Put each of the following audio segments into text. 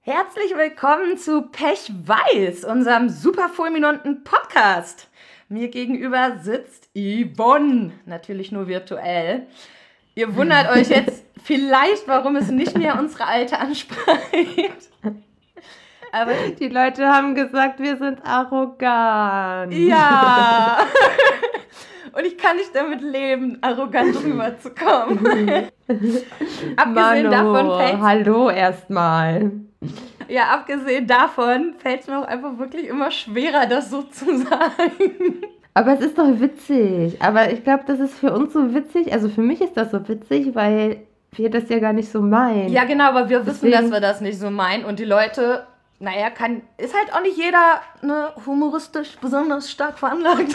Herzlich willkommen zu Pech Weiß, unserem super fulminanten Podcast. Mir gegenüber sitzt Yvonne, natürlich nur virtuell. Ihr wundert euch jetzt vielleicht, warum es nicht mehr unsere alte Ansprache gibt. Aber die Leute haben gesagt, wir sind arrogant. Ja. Und ich kann nicht damit leben, arrogant rüberzukommen. Abgesehen davon fällt hallo erstmal. Ja, abgesehen davon fällt es mir auch einfach wirklich immer schwerer, das so zu sagen. Aber es ist doch witzig. Aber ich glaube, das ist für uns so witzig. Also für mich ist das so witzig, weil wir das ja gar nicht so meinen. Ja, genau, aber wir wissen, dass wir das nicht so meinen. Und die Leute, ist halt auch nicht jeder humoristisch besonders stark veranlagt.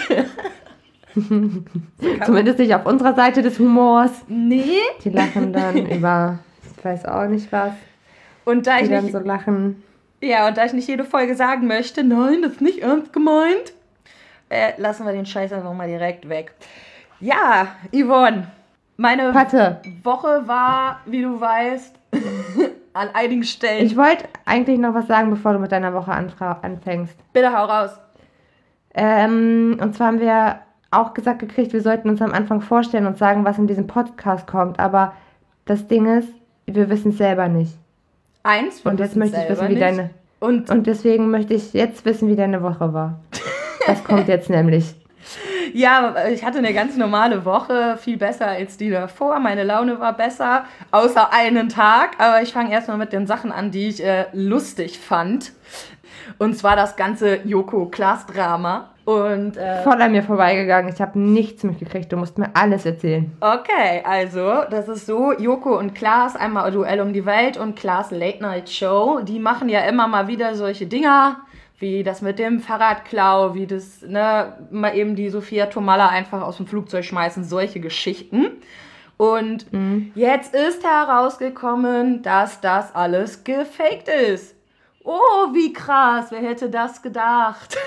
Zumindest nicht auf unserer Seite des Humors. Nee. Die lachen dann über, ich weiß auch nicht was. Und da die dann so lachen. Ja, und da ich nicht jede Folge sagen möchte, nein, das ist nicht ernst gemeint, lassen wir den Scheiß einfach mal direkt weg. Ja, Yvonne, meine Woche war, wie du weißt, an einigen Stellen. Ich wollte eigentlich noch was sagen, bevor du mit deiner Woche anfängst. Bitte hau raus. Und zwar haben wir auch gesagt gekriegt, wir sollten uns am Anfang vorstellen und sagen, was in diesem Podcast kommt. Aber das Ding ist, wir wissen es selber nicht. Und jetzt möchte ich wissen, wie deine... Und deswegen möchte ich jetzt wissen, wie deine Woche war. Das kommt jetzt nämlich. Ja, ich hatte eine ganz normale Woche, viel besser als die davor. Meine Laune war besser, außer einen Tag. Aber ich fange erstmal mit den Sachen an, die ich lustig fand. Und zwar das ganze Joko-Klaas-Drama. Und voll an mir vorbeigegangen. Ich habe nichts mitgekriegt. Du musst mir alles erzählen. Okay, also das ist so, Joko und Klaas, einmal Duell um die Welt und Klaas Late Night Show, die machen ja immer mal wieder solche Dinger, wie das mit dem Fahrradklau, wie das, mal eben die Sophia Tomalla einfach aus dem Flugzeug schmeißen, solche Geschichten. Und jetzt ist herausgekommen, dass das alles gefaked ist. Oh, wie krass, wer hätte das gedacht?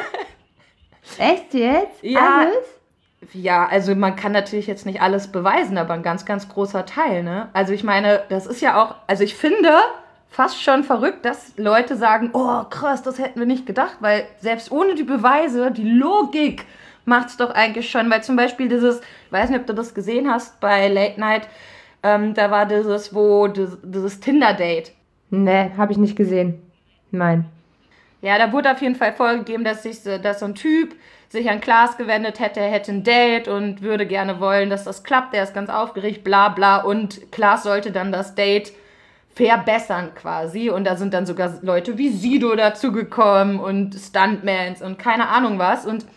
Echt jetzt? Ja, alles? Ja, also man kann natürlich jetzt nicht alles beweisen, aber ein ganz, ganz großer Teil, ne? Also ich meine, das ist ja auch, also ich finde fast schon verrückt, dass Leute sagen, oh krass, das hätten wir nicht gedacht, weil selbst ohne die Beweise, die Logik macht's doch eigentlich schon, weil zum Beispiel dieses, ich weiß nicht, ob du das gesehen hast bei Late Night, da war dieses Tinder-Date. Nee, habe ich nicht gesehen. Nein. Ja, da wurde auf jeden Fall vorgegeben, dass so ein Typ sich an Klaas gewendet hätte, er hätte ein Date und würde gerne wollen, dass das klappt. Der ist ganz aufgeregt, bla bla. Und Klaas sollte dann das Date verbessern quasi. Und da sind dann sogar Leute wie Sido dazugekommen und Stuntmans und keine Ahnung was. Und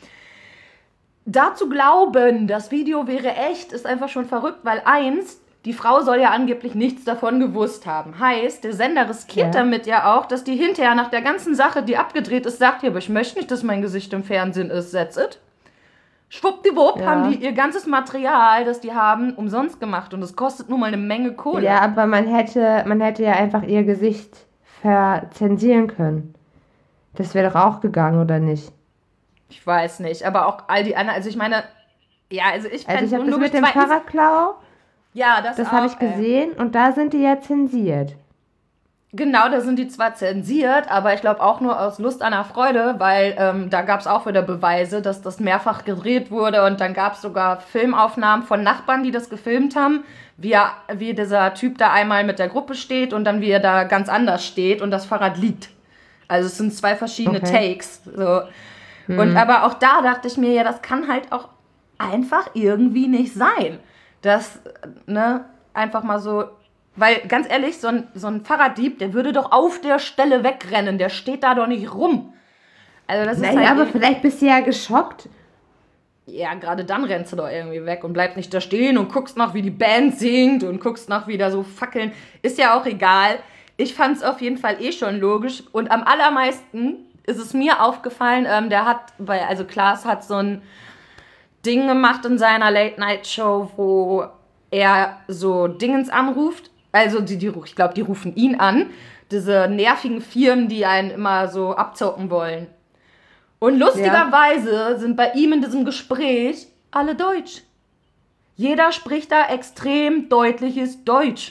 da zu glauben, das Video wäre echt, ist einfach schon verrückt, weil die Frau soll ja angeblich nichts davon gewusst haben. Heißt, der Sender riskiert damit ja auch, dass die hinterher nach der ganzen Sache, die abgedreht ist, sagt, ja, aber ich möchte nicht, dass mein Gesicht im Fernsehen ist, that's it. Schwuppdiwupp haben die ihr ganzes Material, das die haben, umsonst gemacht. Und es kostet nun mal eine Menge Kohle. Ja, aber man hätte ja einfach ihr Gesicht verzensieren können. Das wäre doch auch gegangen, oder nicht? Ich weiß nicht, aber auch all die anderen, also ich meine, ja, also ich fände es unlogisch. Also ich habe das mit dem Fahrradklau... Ja, das habe ich gesehen und da sind die ja zensiert. Genau, da sind die zwar zensiert, aber ich glaube auch nur aus Lust an der Freude, weil da gab es auch wieder Beweise, dass das mehrfach gedreht wurde und dann gab es sogar Filmaufnahmen von Nachbarn, die das gefilmt haben, wie dieser Typ da einmal mit der Gruppe steht und dann wie er da ganz anders steht und das Fahrrad liegt. Also es sind 2 verschiedene Takes. So. Und aber auch da dachte ich mir, ja, das kann halt auch einfach irgendwie nicht sein. Das, einfach mal so, weil ganz ehrlich, so ein Fahrraddieb, der würde doch auf der Stelle wegrennen, der steht da doch nicht rum. Also das ist halt aber vielleicht bist du ja geschockt. Ja, gerade dann rennst du doch irgendwie weg und bleibst nicht da stehen und guckst noch, wie die Band singt und guckst noch, wie da so Fackeln. Ist ja auch egal. Ich fand es auf jeden Fall schon logisch und am allermeisten ist es mir aufgefallen, Klaas hat so ein Ding gemacht in seiner Late-Night-Show, wo er so Dingens anruft. Also ich glaube, die rufen ihn an. Diese nervigen Firmen, die einen immer so abzocken wollen. Und lustigerweise sind bei ihm in diesem Gespräch alle Deutsch. Jeder spricht da extrem deutliches Deutsch.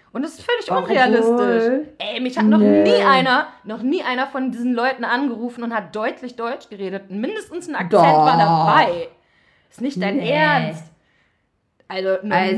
Und das ist völlig unrealistisch. Ey, mich hat noch nie einer von diesen Leuten angerufen und hat deutlich Deutsch geredet. Mindestens ein Akzent war dabei. Ist nicht dein Ernst. Also,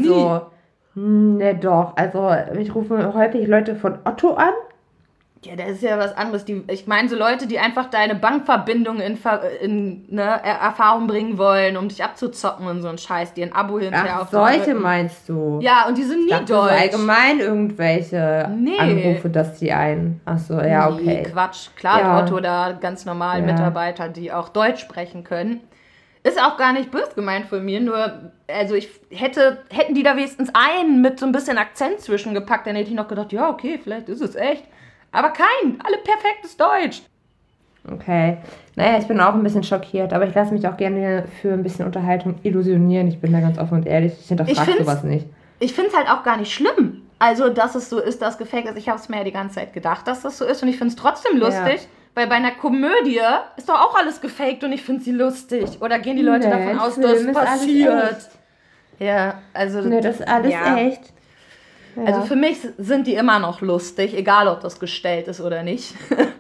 ne, doch. Also, mich rufen häufig Leute von Otto an. Ja, das ist ja was anderes. Ich meine, so Leute, die einfach deine Bankverbindung in Erfahrung bringen wollen, um dich abzuzocken und so ein Scheiß, die ein Abo hinterher auf solche meinst du? Ja, und die sind nie deutsch. Allgemein irgendwelche Anrufe, dass die Achso, ja, okay. Nee, Quatsch. Klar, hat Otto da ganz normal Mitarbeiter, die auch Deutsch sprechen können. Ist auch gar nicht böse gemeint von mir, nur, also hätten die da wenigstens einen mit so ein bisschen Akzent zwischengepackt, dann hätte ich noch gedacht, ja, okay, vielleicht ist es echt. Aber alle perfektes Deutsch. Okay. Naja, ich bin auch ein bisschen schockiert, aber ich lasse mich auch gerne für ein bisschen Unterhaltung illusionieren. Ich bin da ganz offen und ehrlich, ich hinterfrage sowas nicht. Ich finde es halt auch gar nicht schlimm. Also, dass es so ist, dass gefaked ist. Ich habe es mir ja die ganze Zeit gedacht, dass das so ist und ich finde es trotzdem lustig. Weil bei einer Komödie ist doch auch alles gefaked und ich finde sie lustig. Oder gehen die Leute davon aus, dass es passiert? Ja, also... Nee, das ist alles echt. Ja. Also für mich sind die immer noch lustig, egal ob das gestellt ist oder nicht.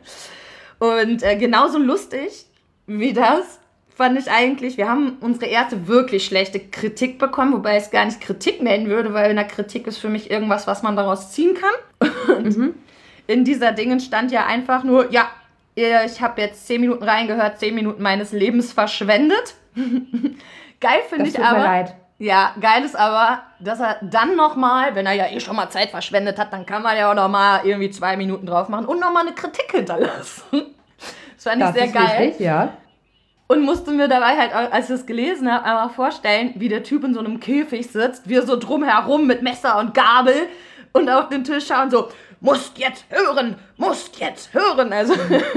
Und genauso lustig wie das fand ich eigentlich, wir haben unsere erste wirklich schlechte Kritik bekommen, wobei ich es gar nicht Kritik nennen würde, weil in der Kritik ist für mich irgendwas, was man daraus ziehen kann. Und in dieser Dingen stand ja einfach nur, ja, ich habe jetzt 10 Minuten reingehört, 10 Minuten meines Lebens verschwendet. Geil finde ich aber. Tut mir leid. Ja, geil ist aber, dass er dann nochmal, wenn er ja schon mal Zeit verschwendet hat, dann kann man ja auch nochmal irgendwie 2 Minuten drauf machen und nochmal eine Kritik hinterlassen. Das fand ich sehr geil. Richtig, ja. Und musste mir dabei halt, als ich es gelesen habe, einmal vorstellen, wie der Typ in so einem Käfig sitzt, wir so drumherum mit Messer und Gabel und auf den Tisch schauen so, musst jetzt hören. Also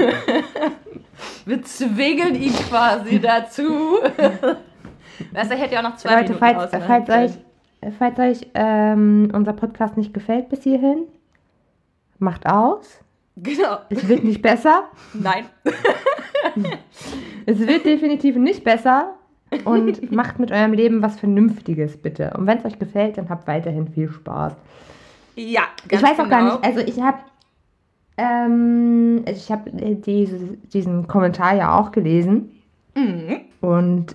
wir zwingeln ihn quasi dazu. Weißt du, er hätte ja auch noch 2 Minuten falls euch unser Podcast nicht gefällt bis hierhin, macht aus. Genau. Es wird nicht besser. Nein. Es wird definitiv nicht besser und macht mit eurem Leben was Vernünftiges, bitte. Und wenn es euch gefällt, dann habt weiterhin viel Spaß. Ja, ganz Ich weiß auch gar nicht, also ich habe diesen Kommentar ja auch gelesen. Mhm. Und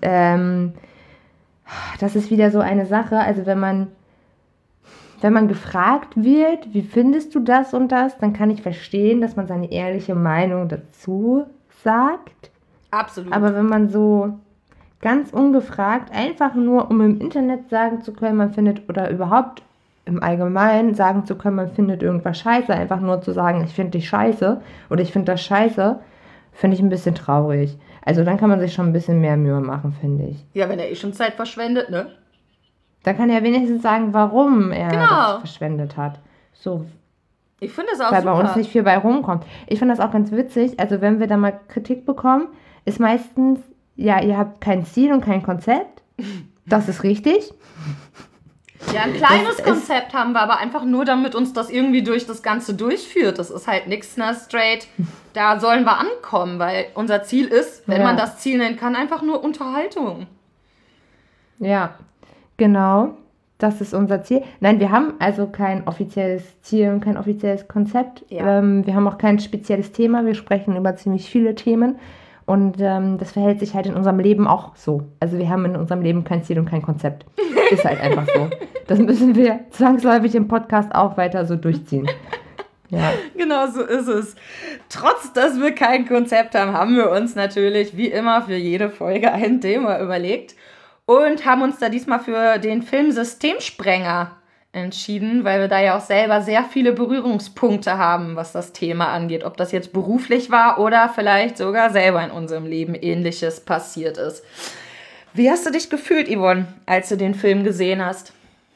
das ist wieder so eine Sache, also wenn man gefragt wird, wie findest du das und das, dann kann ich verstehen, dass man seine ehrliche Meinung dazu sagt. Absolut. Aber wenn man so ganz ungefragt, einfach nur, um im Internet sagen zu können, man findet, oder überhaupt im Allgemeinen sagen zu können, man findet irgendwas scheiße, einfach nur zu sagen, ich finde dich scheiße oder ich finde das scheiße, finde ich ein bisschen traurig. Also dann kann man sich schon ein bisschen mehr Mühe machen, finde ich. Ja, wenn er schon Zeit verschwendet, ne? Dann kann er wenigstens sagen, warum er das verschwendet hat. So. Ich finde das auch weil super. Bei uns nicht viel bei rumkommt. Ich finde das auch ganz witzig. Also wenn wir da mal Kritik bekommen, ist meistens, ja, ihr habt kein Ziel und kein Konzept. Das ist richtig. Ja, ein kleines Konzept haben wir, aber einfach nur, damit uns das irgendwie durch das Ganze durchführt. Das ist halt nichts straight. Da sollen wir ankommen, weil unser Ziel ist, wenn man das Ziel nennen kann, einfach nur Unterhaltung. Ja, genau. Das ist unser Ziel. Nein, wir haben also kein offizielles Ziel und kein offizielles Konzept. Ja. Wir haben auch kein spezielles Thema. Wir sprechen über ziemlich viele Themen. Und das verhält sich halt in unserem Leben auch so. Also wir haben in unserem Leben kein Ziel und kein Konzept. Ist halt einfach so. Das müssen wir zwangsläufig im Podcast auch weiter so durchziehen. Ja. Genau so ist es. Trotz, dass wir kein Konzept haben, haben wir uns natürlich wie immer für jede Folge ein Thema überlegt und haben uns da diesmal für den Film Systemsprenger entschieden, weil wir da ja auch selber sehr viele Berührungspunkte haben, was das Thema angeht. Ob das jetzt beruflich war oder vielleicht sogar selber in unserem Leben Ähnliches passiert ist. Wie hast du dich gefühlt, Yvonne, als du den Film gesehen hast?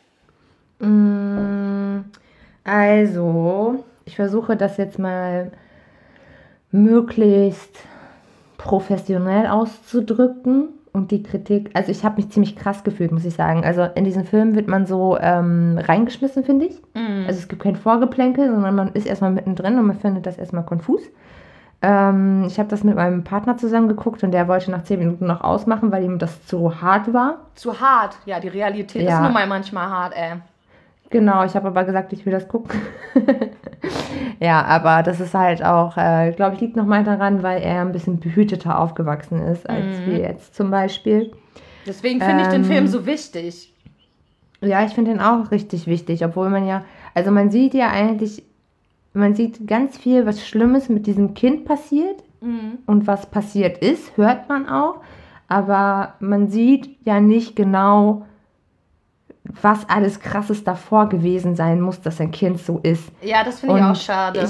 Also, ich versuche das jetzt mal möglichst professionell auszudrücken. Und die Kritik, also ich habe mich ziemlich krass gefühlt, muss ich sagen. Also in diesen Film wird man so reingeschmissen, finde ich. Also es gibt kein Vorgeplänkel, sondern man ist erstmal mittendrin und man findet das erstmal konfus. Ich habe das mit meinem Partner zusammen geguckt und der wollte nach 10 Minuten noch ausmachen, weil ihm das zu hart war. Zu hart? Ja, die Realität ist nun mal manchmal hart, ey. Genau, ich habe aber gesagt, ich will das gucken. Ja, aber das ist halt auch, glaube ich, liegt nochmal daran, weil er ein bisschen behüteter aufgewachsen ist, als wir jetzt zum Beispiel. Deswegen finde ich den Film so wichtig. Ja, ich finde den auch richtig wichtig, obwohl also man sieht ja eigentlich, man sieht ganz viel, was Schlimmes mit diesem Kind passiert und was passiert ist, hört man auch, aber man sieht ja nicht genau, was alles Krasses davor gewesen sein muss, dass ein Kind so ist. Ja, das finde ich auch schade.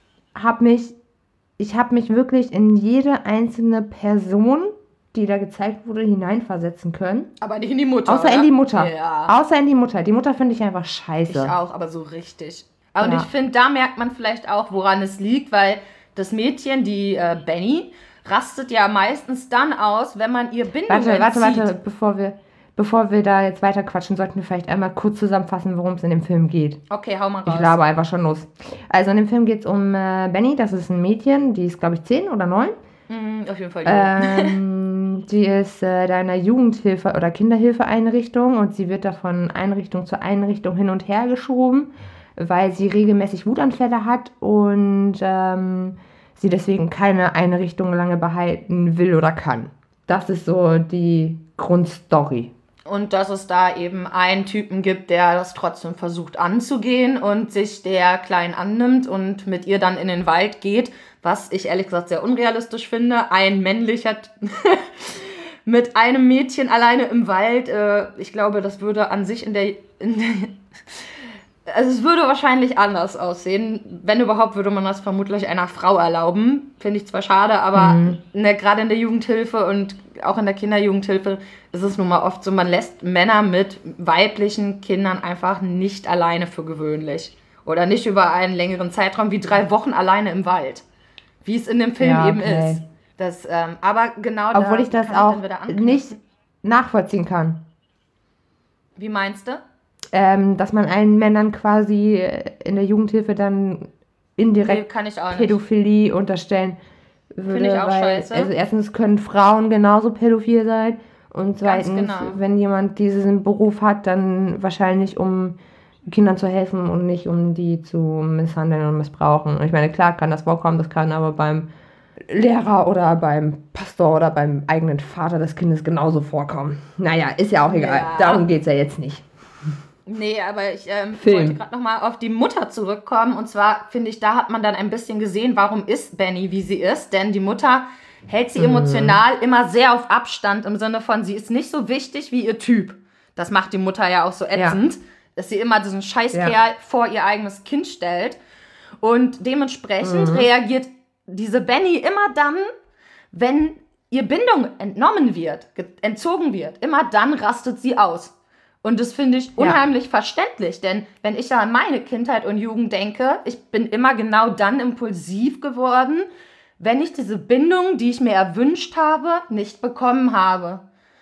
Ich habe mich wirklich in jede einzelne Person, die da gezeigt wurde, hineinversetzen können. Aber nicht in die Mutter, Außer oder? in die Mutter. Ja. Außer in die Mutter. Die Mutter finde ich einfach scheiße. Ich auch, aber so richtig. Und ich finde, da merkt man vielleicht auch, woran es liegt, weil das Mädchen, die Benny, rastet ja meistens dann aus, wenn man ihr Bindung entzieht. Warte, bevor wir da jetzt weiter quatschen, sollten wir vielleicht einmal kurz zusammenfassen, worum es in dem Film geht. Okay, hau mal raus. Ich laber einfach schon los. Also in dem Film geht es um Benny, das ist ein Mädchen, die ist, glaube ich, 10 oder 9. Auf jeden Fall. Die ist da in einer Jugendhilfe- oder Kinderhilfeeinrichtung und sie wird da von Einrichtung zu Einrichtung hin und her geschoben, weil sie regelmäßig Wutanfälle hat und sie deswegen keine Einrichtung lange behalten will oder kann. Das ist so die Grundstory. Und dass es da eben einen Typen gibt, der das trotzdem versucht anzugehen und sich der Kleinen annimmt und mit ihr dann in den Wald geht, was ich ehrlich gesagt sehr unrealistisch finde. Ein männlicher mit einem Mädchen alleine im Wald, ich glaube, das würde an sich also es würde wahrscheinlich anders aussehen. Wenn überhaupt, würde man das vermutlich einer Frau erlauben. Finde ich zwar schade, aber gerade in der Jugendhilfe und auch in der Kinderjugendhilfe ist es nun mal oft so, man lässt Männer mit weiblichen Kindern einfach nicht alleine für gewöhnlich. Oder nicht über einen längeren Zeitraum wie 3 Wochen alleine im Wald. Wie es in dem Film eben ist. Das, aber genau da obwohl ich das auch nicht nachvollziehen kann. Wie meinst du? Dass man allen Männern quasi in der Jugendhilfe dann indirekt Pädophilie unterstellen würde. Finde ich auch scheiße. Also erstens können Frauen genauso pädophil sein und zweitens, wenn jemand diesen Beruf hat, dann wahrscheinlich um Kindern zu helfen und nicht um die zu misshandeln und missbrauchen. Und ich meine, klar kann das vorkommen, das kann aber beim Lehrer oder beim Pastor oder beim eigenen Vater des Kindes genauso vorkommen. Naja, ist ja auch egal. Ja. Darum geht es ja jetzt nicht. Nee, aber ich wollte gerade nochmal auf die Mutter zurückkommen. Und zwar, finde ich, da hat man dann ein bisschen gesehen, warum ist Benny, wie sie ist. Denn die Mutter hält sie emotional immer sehr auf Abstand, im Sinne von, sie ist nicht so wichtig wie ihr Typ. Das macht die Mutter ja auch so ätzend, dass sie immer diesen Scheißkerl vor ihr eigenes Kind stellt. Und dementsprechend reagiert diese Benny immer dann, wenn ihr Bindung entnommen wird, entzogen wird. Immer dann rastet sie aus. Und das finde ich unheimlich verständlich, denn wenn ich an meine Kindheit und Jugend denke, ich bin immer genau dann impulsiv geworden, wenn ich diese Bindung, die ich mir erwünscht habe, nicht bekommen habe.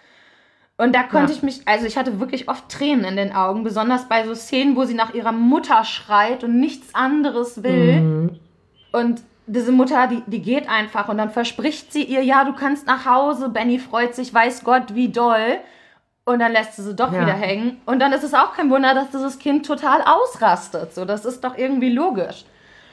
Und da konnte ich mich, also ich hatte wirklich oft Tränen in den Augen, besonders bei so Szenen, wo sie nach ihrer Mutter schreit und nichts anderes will. Und diese Mutter, die geht einfach und dann verspricht sie ihr, ja, du kannst nach Hause, Benny freut sich, weiß Gott, wie doll. Und dann lässt sie doch wieder hängen. Und dann ist es auch kein Wunder, dass dieses Kind total ausrastet. So, das ist doch irgendwie logisch.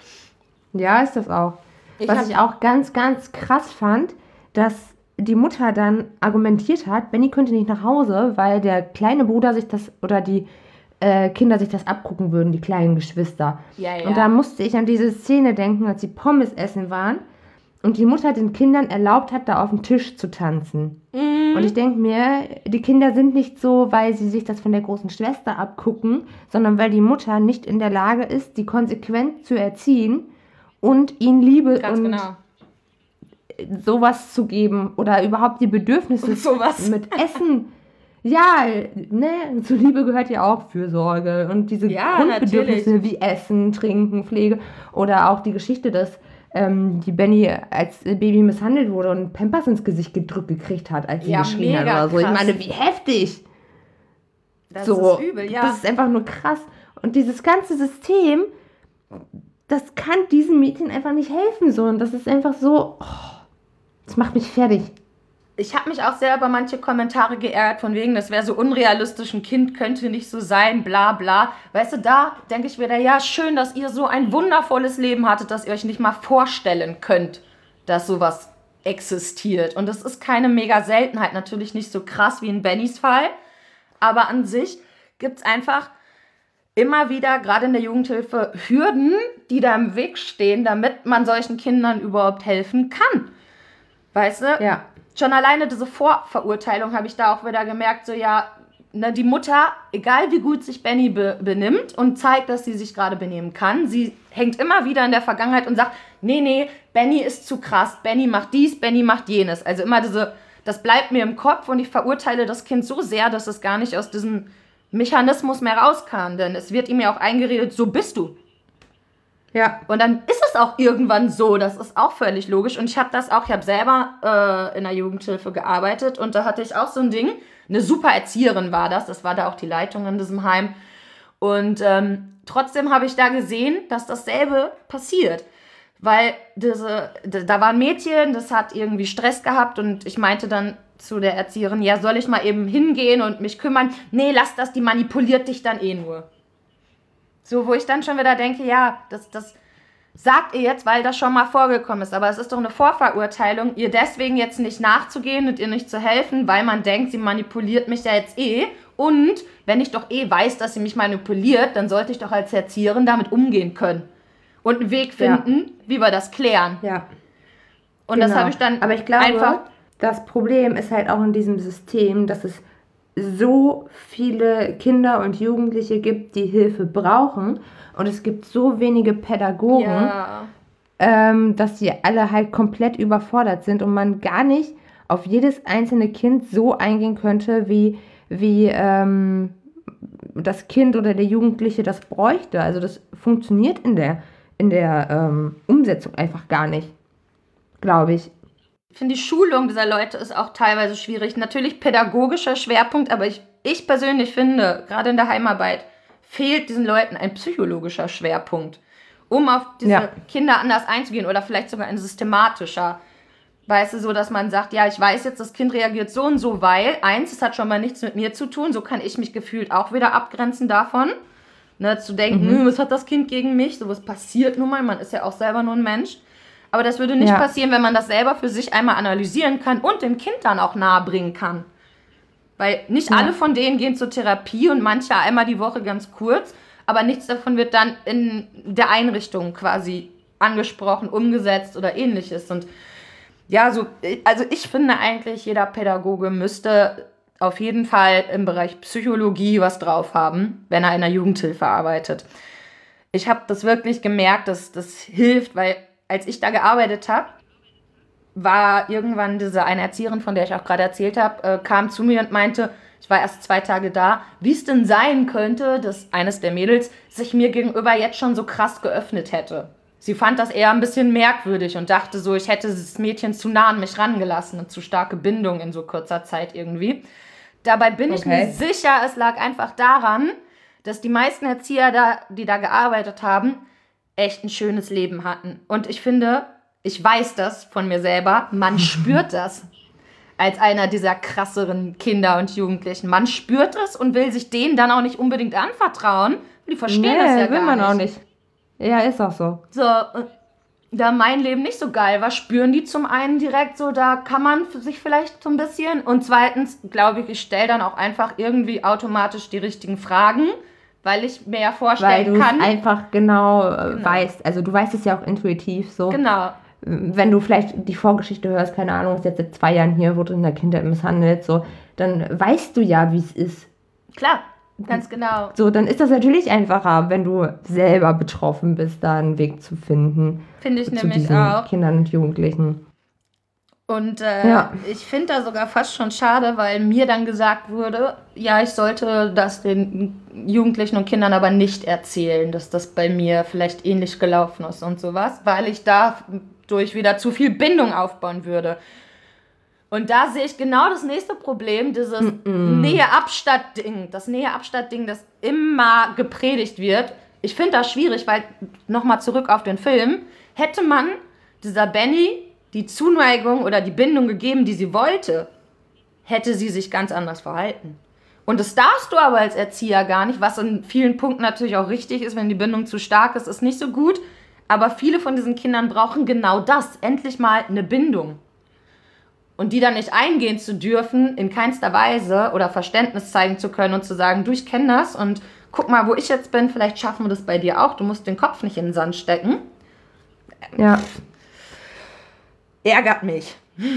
Ja, ist das auch. Was ich auch ganz, ganz krass fand, dass die Mutter dann argumentiert hat, Benny könnte nicht nach Hause, weil der kleine Bruder sich das, oder die Kinder sich das abgucken würden, die kleinen Geschwister. Ja. Und da musste ich an diese Szene denken, als sie Pommes essen waren und die Mutter den Kindern erlaubt hat, da auf dem Tisch zu tanzen. Und ich denke mir, die Kinder sind nicht so, weil sie sich das von der großen Schwester abgucken, sondern weil die Mutter nicht in der Lage ist, die konsequent zu erziehen und ihnen Liebe sowas zu geben oder überhaupt die Bedürfnisse mit Essen. Ja, ne, zur Liebe gehört ja auch Fürsorge und diese Grundbedürfnisse wie Essen, Trinken, Pflege oder auch die Geschichte, dass die Benny als Baby misshandelt wurde und Pampers ins Gesicht gedrückt gekriegt hat, als sie geschrien hat oder so. Krass. Ich meine, wie heftig! Das ist übel, ja. Das ist einfach nur krass. Und dieses ganze System, das kann diesem Mädchen einfach nicht helfen. So. Und das ist einfach so, das macht mich fertig. ich habe mich auch sehr über manche Kommentare geärgert, von wegen, das wäre so unrealistisch, ein Kind könnte nicht so sein, bla bla. Weißt du, da denke ich wieder, ja, schön, dass ihr so ein wundervolles Leben hattet, dass ihr euch nicht mal vorstellen könnt, dass sowas existiert. Und das ist keine mega Seltenheit, natürlich nicht so krass wie in Bennys Fall, aber an sich gibt es einfach immer wieder, gerade in der Jugendhilfe, Hürden, die da im Weg stehen, damit man solchen Kindern überhaupt helfen kann. Weißt du? Ja. Schon alleine diese Vorverurteilung habe ich da auch wieder gemerkt, so ja, ne, die Mutter, egal wie gut sich Benny benimmt und zeigt, dass sie sich gerade benehmen kann, sie hängt immer wieder in der Vergangenheit und sagt, nee, Benny ist zu krass, Benny macht dies, Benny macht jenes. Also immer das bleibt mir im Kopf und ich verurteile das Kind so sehr, dass es gar nicht aus diesem Mechanismus mehr raus kann, denn es wird ihm ja auch eingeredet, so bist du. Ja. Und dann ist es auch irgendwann so, das ist auch völlig logisch. Und ich habe selber in der Jugendhilfe gearbeitet und da hatte ich auch so ein Ding, eine super Erzieherin war das war da auch die Leitung in diesem Heim. Und trotzdem habe ich da gesehen, dass dasselbe passiert. Weil da war ein Mädchen, das hat irgendwie Stress gehabt und ich meinte dann zu der Erzieherin, ja, soll ich mal eben hingehen und mich kümmern? Nee, lass das, die manipuliert dich dann eh nur. So, wo ich dann schon wieder denke, ja, das sagt ihr jetzt, weil das schon mal vorgekommen ist. Aber es ist doch eine Vorverurteilung, ihr deswegen jetzt nicht nachzugehen und ihr nicht zu helfen, weil man denkt, sie manipuliert mich ja jetzt eh. Und wenn ich doch eh weiß, dass sie mich manipuliert, dann sollte ich doch als Erzieherin damit umgehen können. Und einen Weg finden, wie wir das klären. Ja. Und das habe ich dann Aber ich glaube, einfach... Das Problem ist halt auch in diesem System, dass es so viele Kinder und Jugendliche gibt, die Hilfe brauchen. Und es gibt so wenige Pädagogen, dass die alle halt komplett überfordert sind und man gar nicht auf jedes einzelne Kind so eingehen könnte, wie das Kind oder der Jugendliche das bräuchte. Also das funktioniert in der Umsetzung einfach gar nicht, glaube ich. Ich finde, die Schulung dieser Leute ist auch teilweise schwierig. Natürlich pädagogischer Schwerpunkt, aber ich persönlich finde, gerade in der Heimarbeit, fehlt diesen Leuten ein psychologischer Schwerpunkt, um auf diese Kinder anders einzugehen oder vielleicht sogar ein systematischer. Weißt du, so, dass man sagt, ja, ich weiß jetzt, das Kind reagiert so und so, weil, es hat schon mal nichts mit mir zu tun, so kann ich mich gefühlt auch wieder abgrenzen davon. Ne, zu denken, was hat das Kind gegen mich? Sowas passiert nun mal, man ist ja auch selber nur ein Mensch. Aber das würde nicht passieren, wenn man das selber für sich einmal analysieren kann und dem Kind dann auch nahe bringen kann. Weil nicht alle von denen gehen zur Therapie und manche einmal die Woche ganz kurz, aber nichts davon wird dann in der Einrichtung quasi angesprochen, umgesetzt oder ähnliches. Und ja, also ich finde eigentlich, jeder Pädagoge müsste auf jeden Fall im Bereich Psychologie was drauf haben, wenn er in der Jugendhilfe arbeitet. Ich habe das wirklich gemerkt, dass das hilft, weil als ich da gearbeitet habe, war irgendwann diese eine Erzieherin, von der ich auch gerade erzählt habe, kam zu mir und meinte, ich war erst 2 Tage da, wie es denn sein könnte, dass eines der Mädels sich mir gegenüber jetzt schon so krass geöffnet hätte. Sie fand das eher ein bisschen merkwürdig und dachte so, ich hätte das Mädchen zu nah an mich rangelassen, eine zu starke Bindung in so kurzer Zeit irgendwie. Dabei bin ich mir sicher, es lag einfach daran, dass die meisten Erzieher, die da gearbeitet haben, echt ein schönes Leben hatten. Und ich finde, ich weiß das von mir selber, man spürt das als einer dieser krasseren Kinder und Jugendlichen. Man spürt es und will sich denen dann auch nicht unbedingt anvertrauen. Die verstehen das ja gar nicht. Will man auch nicht. Ja, ist auch so. So, da mein Leben nicht so geil war, spüren die zum einen direkt so, da kann man sich vielleicht so ein bisschen. Und zweitens, glaube ich stelle dann auch einfach irgendwie automatisch die richtigen Fragen, weil ich mir ja vorstellen kann. Weil du es einfach genau weißt. Also du weißt es ja auch intuitiv so. Genau. Wenn du vielleicht die Vorgeschichte hörst, keine Ahnung, ist jetzt seit 2 Jahren hier, wurde in der Kindheit misshandelt, so, dann weißt du ja, wie es ist. Klar, ganz genau. So, dann ist das natürlich einfacher, wenn du selber betroffen bist, da einen Weg zu finden. Finde ich zu nämlich diesen auch. Kindern und Jugendlichen. Und ich finde da sogar fast schon schade, weil mir dann gesagt wurde, ja, ich sollte das den Jugendlichen und Kindern aber nicht erzählen, dass das bei mir vielleicht ähnlich gelaufen ist und sowas, weil ich dadurch wieder zu viel Bindung aufbauen würde. Und da sehe ich genau das nächste Problem, dieses Nähe-Abstatt-Ding. Das Nähe-Abstatt-Ding, das immer gepredigt wird. Ich finde das schwierig, weil, nochmal zurück auf den Film, hätte man dieser Benny die Zuneigung oder die Bindung gegeben, die sie wollte, hätte sie sich ganz anders verhalten. Und das darfst du aber als Erzieher gar nicht, was in vielen Punkten natürlich auch richtig ist, wenn die Bindung zu stark ist, ist nicht so gut. Aber viele von diesen Kindern brauchen genau das, endlich mal eine Bindung. Und die dann nicht eingehen zu dürfen, in keinster Weise oder Verständnis zeigen zu können und zu sagen, du, ich kenne das und guck mal, wo ich jetzt bin, vielleicht schaffen wir das bei dir auch, du musst den Kopf nicht in den Sand stecken. Ja. Ärgert mich.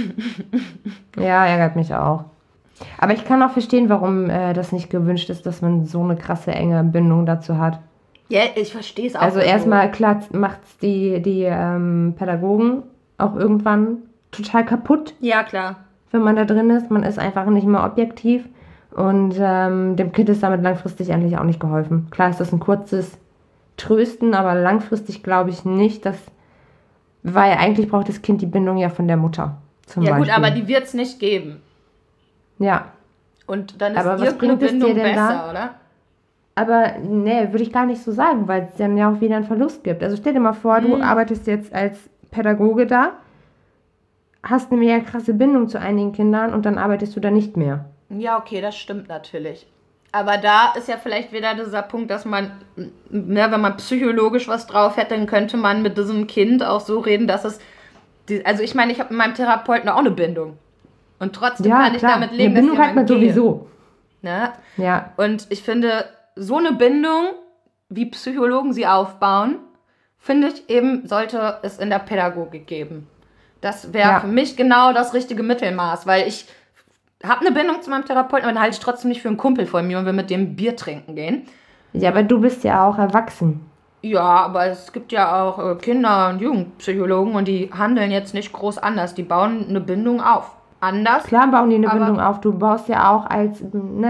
Ja, ärgert mich auch. Aber ich kann auch verstehen, warum das nicht gewünscht ist, dass man so eine krasse, enge Bindung dazu hat. Ja, ich verstehe es auch. Also erstmal, klar, macht es die Pädagogen auch irgendwann total kaputt. Ja, klar. Wenn man da drin ist. Man ist einfach nicht mehr objektiv. Und dem Kind ist damit langfristig eigentlich auch nicht geholfen. Klar ist das ein kurzes Trösten, aber langfristig glaube ich nicht, weil eigentlich braucht das Kind die Bindung ja von der Mutter. Zum Beispiel. Gut, aber die wird es nicht geben. Ja. Und dann ist aber irgendeine Bindung besser, oder? Aber nee, würde ich gar nicht so sagen, weil es dann ja auch wieder einen Verlust gibt. Also stell dir mal vor, du arbeitest jetzt als Pädagoge da, hast eine mega krasse Bindung zu einigen Kindern und dann arbeitest du da nicht mehr. Ja, okay, das stimmt natürlich. Aber da ist ja vielleicht wieder dieser Punkt, dass man, wenn man psychologisch was drauf hätte, dann könnte man mit diesem Kind auch so reden, dass es, also ich meine, ich habe mit meinem Therapeuten auch eine Bindung. Und trotzdem kann ich damit leben, eine Bindung hat man sowieso. Ne? Ja. Und ich finde, so eine Bindung, wie Psychologen sie aufbauen, finde ich eben, sollte es in der Pädagogik geben. Das wäre für mich genau das richtige Mittelmaß, weil ich habe eine Bindung zu meinem Therapeuten, aber den halte ich trotzdem nicht für einen Kumpel von mir und will mit dem Bier trinken gehen. Ja, aber du bist ja auch erwachsen. Ja, aber es gibt ja auch Kinder- und Jugendpsychologen und die handeln jetzt nicht groß anders. Die bauen eine Bindung auf. Anders. Klar bauen die eine Bindung auf. Du baust ja auch als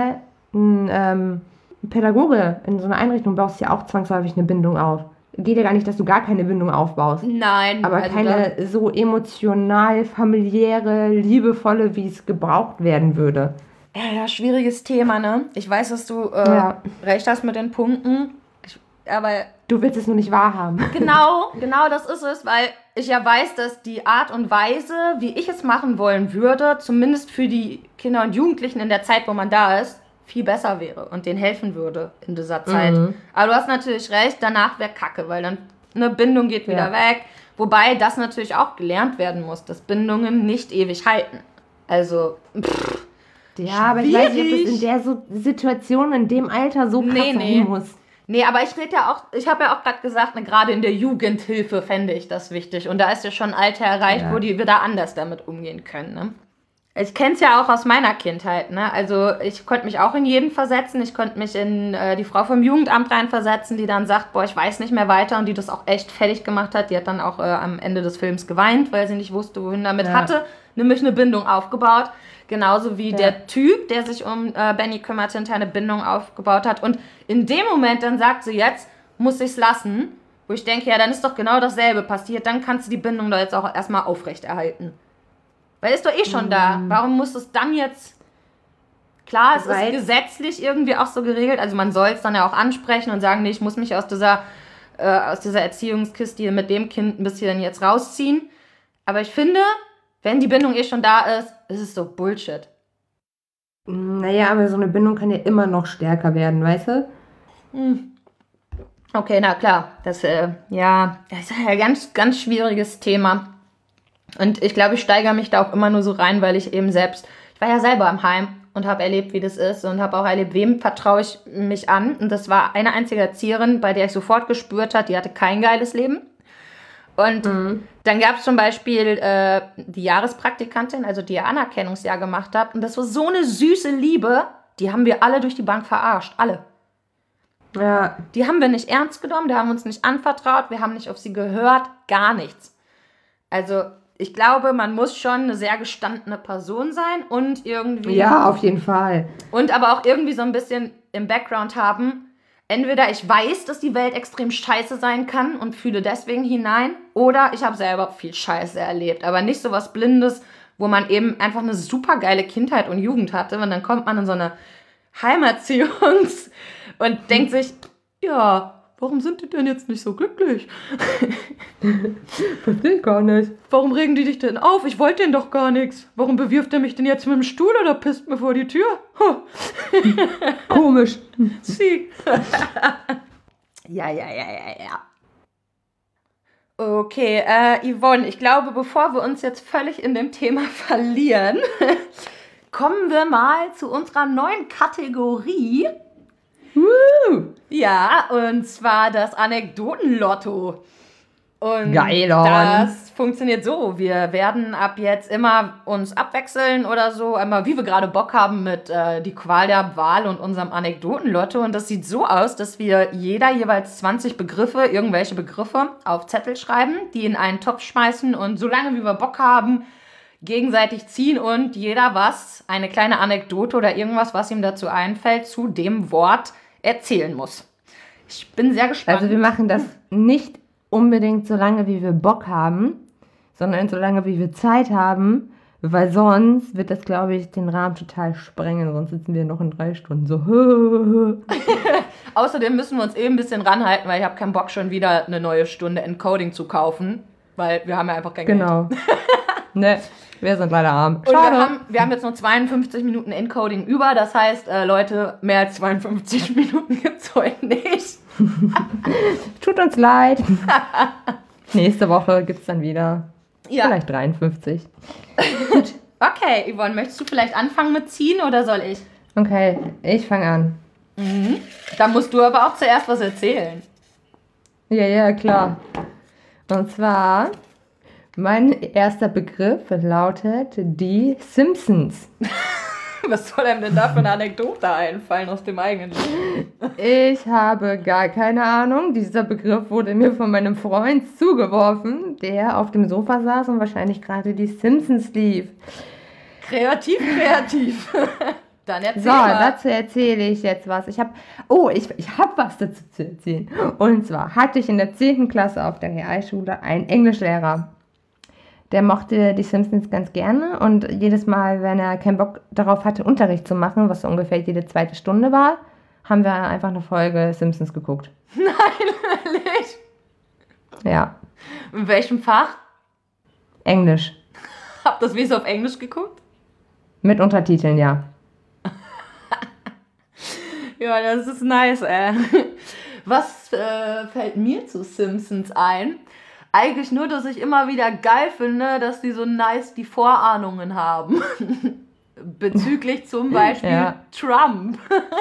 ein Pädagoge in so einer Einrichtung, baust ja auch zwangsläufig eine Bindung auf. Geht ja gar nicht, dass du gar keine Bindung aufbaust. Nein. Aber also keine so emotional, familiäre, liebevolle, wie es gebraucht werden würde. Ja, schwieriges Thema, ne? Ich weiß, dass du recht hast mit den Punkten. Aber du willst es nur nicht wahrhaben. Genau das ist es, weil ich ja weiß, dass die Art und Weise, wie ich es machen wollen würde, zumindest für die Kinder und Jugendlichen in der Zeit, wo man da ist, viel besser wäre und denen helfen würde in dieser Zeit. Aber du hast natürlich recht, danach wäre Kacke, weil dann eine Bindung geht wieder weg. Wobei das natürlich auch gelernt werden muss, dass Bindungen nicht ewig halten. Also, ja, aber ich weiß nicht, ob das in der Situation, in dem Alter so krass sein muss. Nee, aber ich habe ja auch gerade gesagt, gerade in der Jugendhilfe fände ich das wichtig. Und da ist ja schon ein Alter erreicht, wo die wieder anders damit umgehen können, ne? Ich kenne es ja auch aus meiner Kindheit, ne? Also ich konnte mich auch in jeden versetzen. Ich konnte mich in die Frau vom Jugendamt reinversetzen, die dann sagt, boah, ich weiß nicht mehr weiter und die das auch echt fertig gemacht hat. Die hat dann auch am Ende des Films geweint, weil sie nicht wusste, wohin damit hatte. Nämlich eine Bindung aufgebaut. Genauso wie der Typ, der sich um Benny kümmerte, eine Bindung aufgebaut hat. Und in dem Moment dann sagt sie, jetzt muss ich's lassen. Wo ich denke, ja, dann ist doch genau dasselbe passiert. Dann kannst du die Bindung doch jetzt auch erstmal aufrechterhalten. Weil ist doch eh schon da. Warum muss es dann jetzt... Klar, es ist gesetzlich irgendwie auch so geregelt. Also man soll es dann ja auch ansprechen und sagen, nee, ich muss mich aus dieser Erziehungskiste mit dem Kind ein bisschen jetzt rausziehen. Aber ich finde, wenn die Bindung eh schon da ist, ist es so Bullshit. Naja, aber so eine Bindung kann ja immer noch stärker werden, weißt du? Okay, na klar. Das ist ja ein ganz, ganz schwieriges Thema. Und ich glaube, ich steigere mich da auch immer nur so rein, weil ich eben selbst, ich war ja selber im Heim und habe erlebt, wie das ist und habe auch erlebt, wem vertraue ich mich an. Und das war eine einzige Erzieherin, bei der ich sofort gespürt habe, die hatte kein geiles Leben. Und dann gab es zum Beispiel die Jahrespraktikantin, also die ihr Anerkennungsjahr gemacht hat. Und das war so eine süße Liebe, die haben wir alle durch die Bank verarscht, alle. Ja. Die haben wir nicht ernst genommen, die haben uns nicht anvertraut, wir haben nicht auf sie gehört, gar nichts. Also ich glaube, man muss schon eine sehr gestandene Person sein und irgendwie... Ja, auf jeden Fall. Und aber auch irgendwie so ein bisschen im Background haben, entweder ich weiß, dass die Welt extrem scheiße sein kann und fühle deswegen hinein, oder ich habe selber viel Scheiße erlebt, aber nicht so was Blindes, wo man eben einfach eine super geile Kindheit und Jugend hatte, und dann kommt man in so eine Heimerziehungs- und denkt sich, ja, warum sind die denn jetzt nicht so glücklich? Verstehe ich gar nicht. Warum regen die dich denn auf? Ich wollte denen doch gar nichts. Warum bewirft er mich denn jetzt mit dem Stuhl oder pisst mir vor die Tür? Komisch. Sie. Ja. Okay, Yvonne, ich glaube, bevor wir uns jetzt völlig in dem Thema verlieren, kommen wir mal zu unserer neuen Kategorie. Ja, und zwar das Anekdotenlotto. Und geil, das funktioniert so. Wir werden ab jetzt immer uns abwechseln oder so, einmal wie wir gerade Bock haben mit die Qual der Wahl und unserem Anekdotenlotto. Und das sieht so aus, dass wir jeder jeweils 20 Begriffe, irgendwelche Begriffe auf Zettel schreiben, die in einen Topf schmeißen und solange wie wir Bock haben, gegenseitig ziehen und jeder eine kleine Anekdote oder irgendwas, was ihm dazu einfällt, zu dem Wort erzählen muss. Ich bin sehr gespannt. Also wir machen das nicht unbedingt so lange, wie wir Bock haben, sondern so lange, wie wir Zeit haben, weil sonst wird das, glaube ich, den Rahmen total sprengen, sonst sitzen wir noch in 3 Stunden so. Außerdem müssen wir uns ein bisschen ranhalten, weil ich habe keinen Bock, schon wieder eine neue Stunde Encoding zu kaufen, weil wir haben ja einfach kein Geld. Genau. Ne, wir sind leider arm. Schade. Und wir haben jetzt nur 52 Minuten Encoding über, das heißt, Leute, mehr als 52 Minuten gibt's heute nicht. Tut uns leid. Nächste Woche gibt's dann wieder vielleicht 53. Gut. Okay, Yvonne, möchtest du vielleicht anfangen mit ziehen oder soll ich? Okay, ich fange an. Dann musst du aber auch zuerst was erzählen. Ja, klar. Und zwar, mein erster Begriff lautet die Simpsons. Was soll einem denn da für eine Anekdote einfallen aus dem eigenen Leben? Ich habe gar keine Ahnung. Dieser Begriff wurde mir von meinem Freund zugeworfen, der auf dem Sofa saß und wahrscheinlich gerade die Simpsons lief. Kreativ. Dann erzähl mal. Dazu erzähle ich jetzt was. Ich habe was dazu zu erzählen. Und zwar hatte ich in der 10. Klasse auf der Realschule einen Englischlehrer. Der mochte die Simpsons ganz gerne und jedes Mal, wenn er keinen Bock darauf hatte, Unterricht zu machen, was so ungefähr jede 2. Stunde war, haben wir einfach eine Folge Simpsons geguckt. Nein, ehrlich? Ja. In welchem Fach? Englisch. Habt ihr das Wesen auf Englisch geguckt? Mit Untertiteln, ja. Ja, das ist nice, ey. Was fällt mir zu Simpsons ein? Eigentlich nur, dass ich immer wieder geil finde, dass die so nice die Vorahnungen haben. Bezüglich zum Beispiel Trump.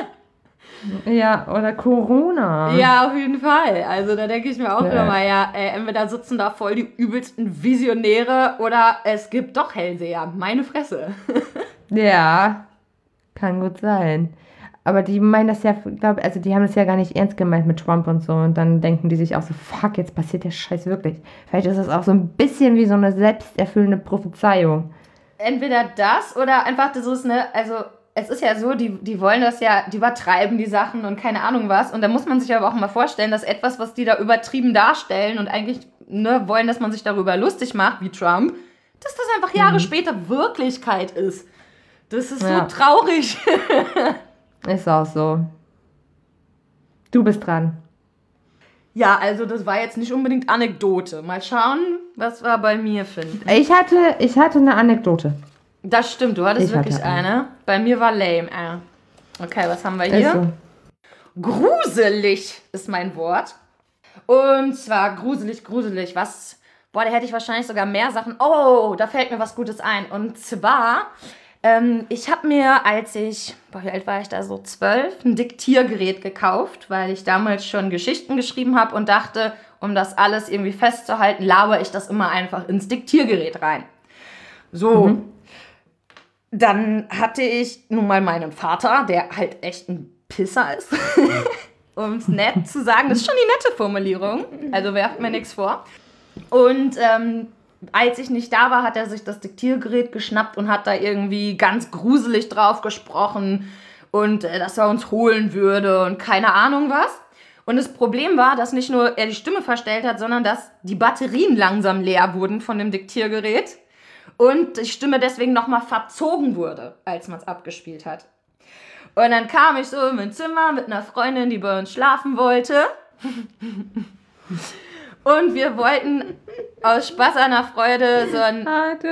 Ja, oder Corona. Ja, auf jeden Fall. Also da denke ich mir auch immer, entweder sitzen da voll die übelsten Visionäre oder es gibt doch Hellseher. Meine Fresse. Ja, kann gut sein. Aber die meinen das ja, die haben das ja gar nicht ernst gemeint mit Trump und so. Und dann denken die sich auch so, fuck, jetzt passiert der Scheiß wirklich. Vielleicht ist das auch so ein bisschen wie so eine selbsterfüllende Prophezeiung. Entweder das oder einfach, das ist also es ist ja so, die wollen das ja, die übertreiben die Sachen und keine Ahnung was. Und da muss man sich aber auch mal vorstellen, dass etwas, was die da übertrieben darstellen und eigentlich wollen, dass man sich darüber lustig macht, wie Trump, dass das einfach Jahre später Wirklichkeit ist. Das ist so traurig. Ist auch so. Du bist dran. Ja, also das war jetzt nicht unbedingt Anekdote. Mal schauen, was wir bei mir finden. Ich hatte eine Anekdote. Das stimmt, du hattest wirklich eine. Bei mir war lame. Okay, was haben wir hier? So. Gruselig ist mein Wort. Und zwar gruselig. Was? Boah, da hätte ich wahrscheinlich sogar mehr Sachen. Oh, da fällt mir was Gutes ein. Und zwar... ich habe mir, wie alt war ich da, so 12, ein Diktiergerät gekauft, weil ich damals schon Geschichten geschrieben habe und dachte, um das alles irgendwie festzuhalten, labere ich das immer einfach ins Diktiergerät rein. So, Dann hatte ich nun mal meinen Vater, der halt echt ein Pisser ist, um es nett zu sagen. Das ist schon die nette Formulierung, also werft mir nichts vor. Und als ich nicht da war, hat er sich das Diktiergerät geschnappt und hat da irgendwie ganz gruselig drauf gesprochen und dass er uns holen würde und keine Ahnung was. Und das Problem war, dass nicht nur er die Stimme verstellt hat, sondern dass die Batterien langsam leer wurden von dem Diktiergerät und die Stimme deswegen nochmal verzogen wurde, als man es abgespielt hat. Und dann kam ich so in mein Zimmer mit einer Freundin, die bei uns schlafen wollte. Und wir wollten aus Spaß an der Freude so ein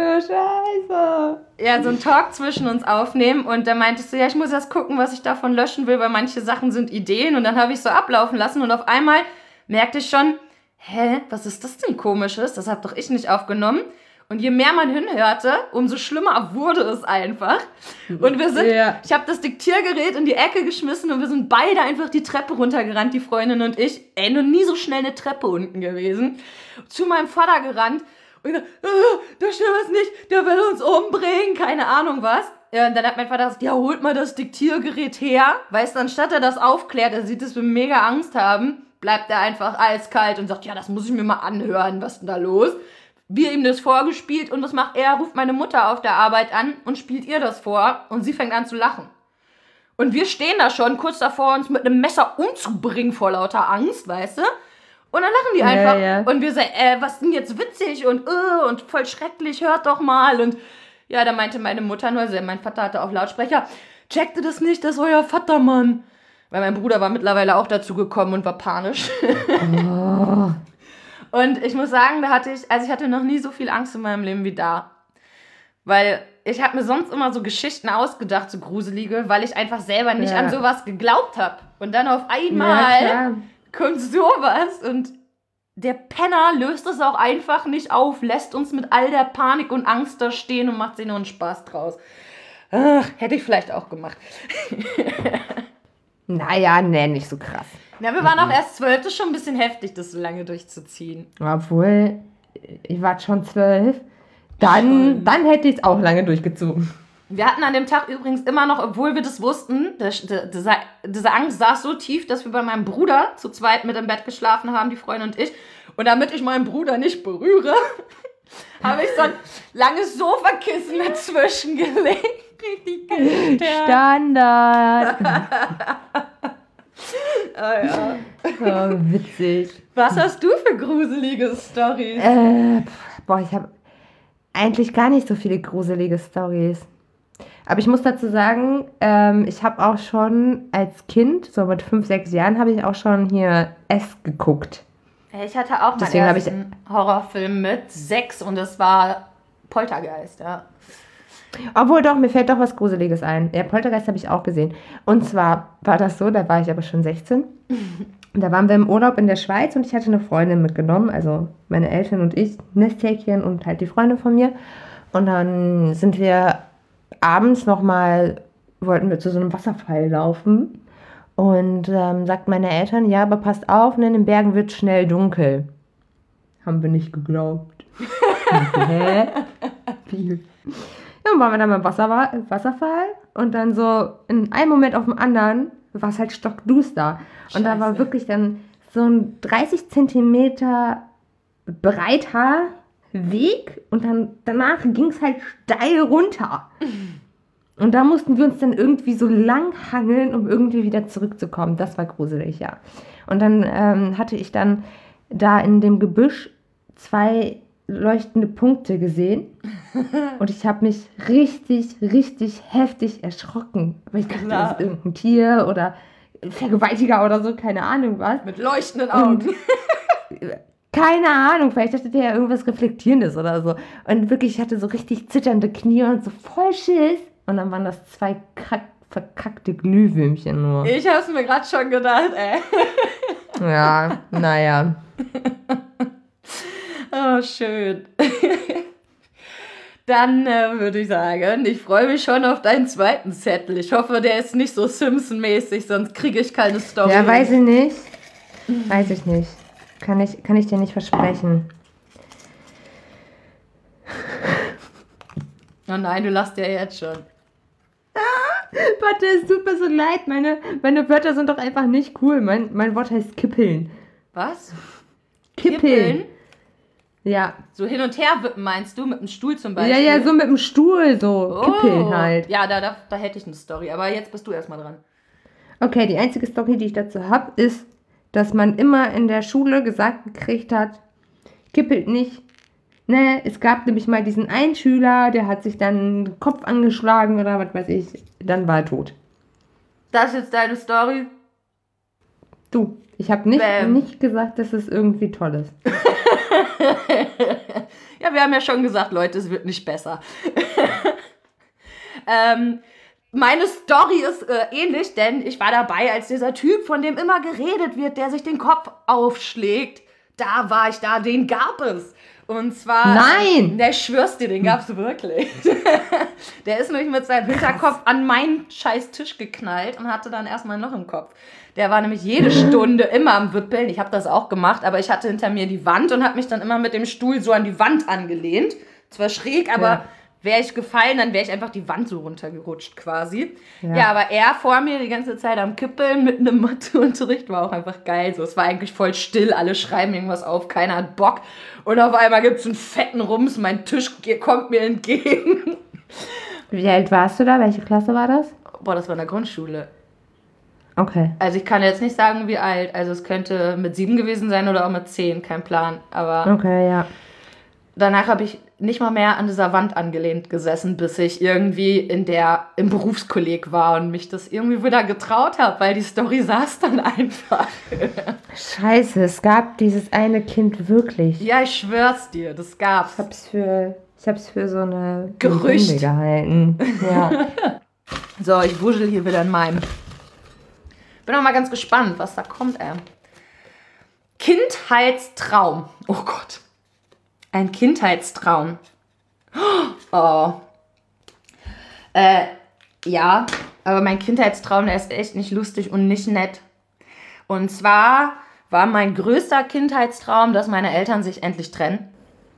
Talk zwischen uns aufnehmen. Und da meintest du, ja, ich muss erst gucken, was ich davon löschen will, weil manche Sachen sind Ideen. Und dann habe ich so ablaufen lassen und auf einmal merkte ich schon, was ist das denn Komisches? Das habe doch ich nicht aufgenommen. Und je mehr man hinhörte, umso schlimmer wurde es einfach. Und ich habe das Diktiergerät in die Ecke geschmissen und wir sind beide einfach die Treppe runtergerannt, die Freundin und ich. Noch nie so schnell eine Treppe unten gewesen. Zu meinem Vater gerannt und gesagt, da stimmt was nicht, der will uns umbringen, keine Ahnung was. Ja, und dann hat mein Vater gesagt, ja, holt mal das Diktiergerät her. Weißt du, anstatt er das aufklärt, er sieht, dass wir mega Angst haben, bleibt er einfach eiskalt und sagt, ja, das muss ich mir mal anhören, was ist denn da los? Wir ihm das vorgespielt und was macht er? Ruft meine Mutter auf der Arbeit an und spielt ihr das vor und sie fängt an zu lachen. Und wir stehen da schon kurz davor, uns mit einem Messer umzubringen vor lauter Angst, weißt du? Und dann lachen die einfach. Ja. Und wir sagen, was ist denn jetzt witzig und voll schrecklich, hört doch mal. Und ja, da meinte meine Mutter nur, also mein Vater hatte auf Lautsprecher, checkte das nicht, das ist euer Vater, Mann. Weil mein Bruder war mittlerweile auch dazu gekommen und war panisch. Oh. Und ich muss sagen, ich hatte noch nie so viel Angst in meinem Leben wie da. Weil ich habe mir sonst immer so Geschichten ausgedacht, so gruselige, weil ich einfach selber nicht an sowas geglaubt habe. Und dann auf einmal kommt sowas und der Penner löst es auch einfach nicht auf, lässt uns mit all der Panik und Angst da stehen und macht sich nur einen Spaß draus. Ach, hätte ich vielleicht auch gemacht. Naja, nicht so krass. Na, wir waren auch erst 12, das ist schon ein bisschen heftig, das so lange durchzuziehen. Obwohl, ich war schon 12, dann hätte ich es auch lange durchgezogen. Wir hatten an dem Tag übrigens immer noch, obwohl wir das wussten, diese Angst saß so tief, dass wir bei meinem Bruder zu zweit mit im Bett geschlafen haben, die Freundin und ich. Und damit ich meinen Bruder nicht berühre, habe ich so ein langes Sofakissen dazwischen gelegt. Richtig Standard. Oh ja. Oh, witzig. Was hast du für gruselige Storys? Ich habe eigentlich gar nicht so viele gruselige Storys. Aber ich muss dazu sagen, ich habe auch schon als Kind, so mit 5, 6 Jahren, habe ich auch schon hier S geguckt. Ich hatte auch meinen ersten Horrorfilm mit 6 und das war Poltergeist, ja. Obwohl doch, mir fällt doch was Gruseliges ein. Ja, Poltergeist habe ich auch gesehen. Und zwar war das so, da war ich aber schon 16. Und da waren wir im Urlaub in der Schweiz und ich hatte eine Freundin mitgenommen, also meine Eltern und ich, Nesthäkchen und halt die Freundin von mir. Und dann sind wir abends wollten wir zu so einem Wasserfall laufen. Und sagten meine Eltern, ja, aber passt auf, in den Bergen wird schnell dunkel. Haben wir nicht geglaubt. Hä? Wie? Ja, dann waren wir dann beim Wasserfall und dann so in einem Moment auf dem anderen war es halt stockduster. Und da war wirklich dann so ein 30 Zentimeter breiter Weg und dann danach ging es halt steil runter. Und da mussten wir uns dann irgendwie so lang hangeln, um irgendwie wieder zurückzukommen. Das war gruselig, ja. Und dann hatte ich dann da in dem Gebüsch 2 leuchtende Punkte gesehen und ich habe mich richtig, richtig heftig erschrocken. Weil ich dachte, das ist irgendein Tier oder Vergewaltiger oder so, keine Ahnung was. Mit leuchtenden Augen. Keine Ahnung, vielleicht dachte der ja irgendwas Reflektierendes oder so. Und wirklich, ich hatte so richtig zitternde Knie und so voll Schiss. Und dann waren das 2 verkackte Glühwürmchen nur. Ich hab's mir gerade schon gedacht, ey. Ja, naja. Oh, schön. Dann würde ich sagen, ich freue mich schon auf deinen zweiten Zettel. Ich hoffe, der ist nicht so Simpson-mäßig, sonst kriege ich keine Story. Ja, weiß ich nicht. Weiß ich nicht. Kann ich dir nicht versprechen. Oh nein, du lachst ja jetzt schon. Warte, es tut mir so leid. Meine Wörter sind doch einfach nicht cool. Mein Wort heißt kippeln. Was? Kippeln? Ja. So hin und her wippen meinst du? Mit dem Stuhl zum Beispiel? Ja, so mit dem Stuhl, so. Kippeln halt. Ja, da hätte ich eine Story. Aber jetzt bist du erstmal dran. Okay, die einzige Story, die ich dazu habe, ist, dass man immer in der Schule gesagt gekriegt hat, kippelt nicht. Ne, es gab nämlich mal diesen einen Schüler, der hat sich dann den Kopf angeschlagen oder was weiß ich. Dann war er tot. Das ist jetzt deine Story? Du, ich habe nicht gesagt, dass es irgendwie toll ist. Ja, wir haben ja schon gesagt, Leute, es wird nicht besser. Meine Story ist ähnlich, denn ich war dabei, als dieser Typ, von dem immer geredet wird, der sich den Kopf aufschlägt, da war ich da, den gab es. Und zwar... Nein! Der schwör's dir, den gab's wirklich. Der ist nämlich mit seinem Hinterkopf an meinen scheiß Tisch geknallt und hatte dann erstmal ein Loch im Kopf. Der war nämlich jede Stunde immer am Wippeln. Ich habe das auch gemacht, aber ich hatte hinter mir die Wand und habe mich dann immer mit dem Stuhl so an die Wand angelehnt. Zwar schräg, aber wäre ich gefallen, dann wäre ich einfach die Wand so runtergerutscht quasi. Ja, aber er vor mir die ganze Zeit am Kippeln mit einem Matheunterricht war auch einfach geil. So, es war eigentlich voll still, alle schreiben irgendwas auf, keiner hat Bock. Und auf einmal gibt es einen fetten Rums, mein Tisch kommt mir entgegen. Wie alt warst du da? Welche Klasse war das? Boah, das war in der Grundschule. Okay. Also ich kann jetzt nicht sagen, wie alt. Also es könnte mit 7 gewesen sein oder auch mit 10, kein Plan. Aber okay, ja. Danach habe ich nicht mal mehr an dieser Wand angelehnt gesessen, bis ich irgendwie im Berufskolleg war und mich das irgendwie wieder getraut habe, weil die Story saß dann einfach. Scheiße, es gab dieses eine Kind wirklich. Ja, ich schwör's dir, das gab's. Ich hab's für so eine Gerücht Legende gehalten. Ja. So, ich wuschel hier wieder in meinem. Bin auch mal ganz gespannt, was da kommt, Kindheitstraum. Oh Gott. Ein Kindheitstraum. Oh. Ja, aber mein Kindheitstraum, der ist echt nicht lustig und nicht nett. Und zwar war mein größter Kindheitstraum, dass meine Eltern sich endlich trennen.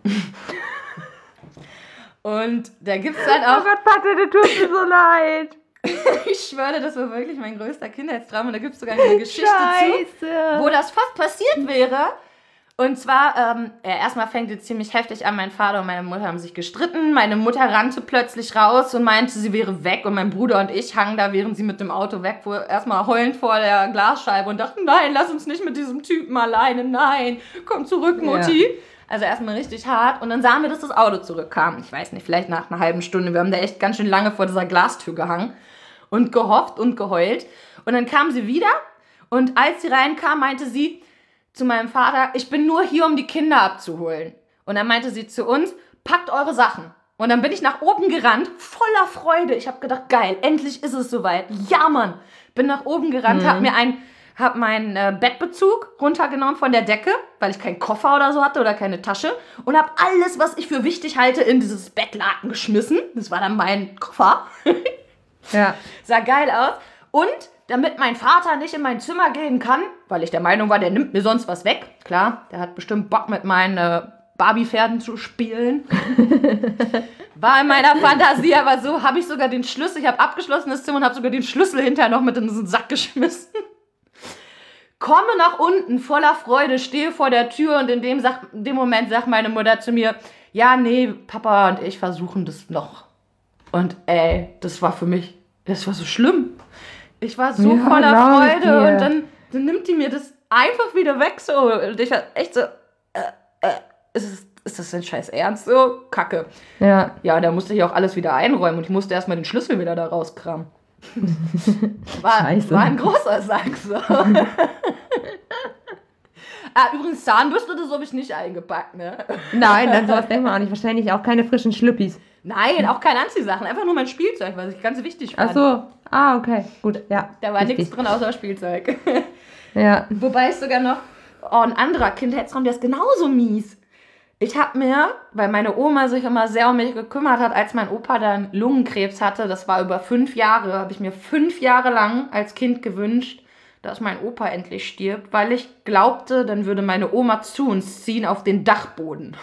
Und da gibt's dann auch... Oh Gott, Patte, du tust mir so leid. Ich schwöre, das war wirklich mein größter Kindheitstraum. Und da gibt es sogar eine Geschichte zu, wo das fast passiert wäre. Und zwar, erstmal fängt es ziemlich heftig an. Mein Vater und meine Mutter haben sich gestritten. Meine Mutter rannte plötzlich raus und meinte, sie wäre weg. Und mein Bruder und ich hangen da, während sie mit dem Auto weg fuhr, erstmal heulend vor der Glasscheibe und dachten, nein, lass uns nicht mit diesem Typen alleine. Nein, komm zurück, Mutti. Ja. Also erstmal richtig hart. Und dann sahen wir, dass das Auto zurückkam. Ich weiß nicht, vielleicht nach einer halben Stunde. Wir haben da echt ganz schön lange vor dieser Glastür gehangen und gehofft und geheult. Und dann kam sie wieder. Und als sie reinkam, meinte sie zu meinem Vater, ich bin nur hier, um die Kinder abzuholen. Und dann meinte sie zu uns, packt eure Sachen. Und dann bin ich nach oben gerannt, voller Freude. Ich habe gedacht, geil, endlich ist es soweit. Ja, Mann. Bin nach oben gerannt, hab meinen Bettbezug runtergenommen von der Decke, weil ich keinen Koffer oder so hatte oder keine Tasche. Und habe alles, was ich für wichtig halte, in dieses Bettlaken geschmissen. Das war dann mein Koffer. Ja. Sah geil aus. Und damit mein Vater nicht in mein Zimmer gehen kann, weil ich der Meinung war, der nimmt mir sonst was weg. Klar, der hat bestimmt Bock, mit meinen Barbie-Pferden zu spielen. War in meiner Fantasie aber so, habe ich sogar den Schlüssel, ich habe abgeschlossen das Zimmer und habe sogar den Schlüssel hinterher noch mit in diesen Sack geschmissen. Komme nach unten, voller Freude, stehe vor der Tür und in dem Moment sagt meine Mutter zu mir, ja, nee, Papa und ich versuchen das noch. Und das war für mich, das war so schlimm. Ich war so voller Freude und dann nimmt die mir das einfach wieder weg so. Und ich war echt so, ist das denn scheiß Ernst? So, Kacke. Ja. Ja, da musste ich auch alles wieder einräumen und ich musste erstmal den Schlüssel wieder da rauskramen. War ein großer Sack so. Übrigens, Zahnbürste, das habe ich nicht eingepackt, ne? Nein, dann sowas denkt man auch nicht. Wahrscheinlich auch keine frischen Schlüppis. Nein, auch keine Anziehsachen. Einfach nur mein Spielzeug, was ich ganz wichtig fand. Ach so. Ah, okay. Gut, ja. Da war nichts drin außer Spielzeug. Ja. Wobei ich sogar noch... Oh, ein anderer Kindheitstraum, der ist genauso mies. Ich habe mir, weil meine Oma sich immer sehr um mich gekümmert hat, als mein Opa dann Lungenkrebs hatte, das war über 5 Jahre, habe ich mir 5 Jahre lang als Kind gewünscht, dass mein Opa endlich stirbt, weil ich glaubte, dann würde meine Oma zu uns ziehen auf den Dachboden.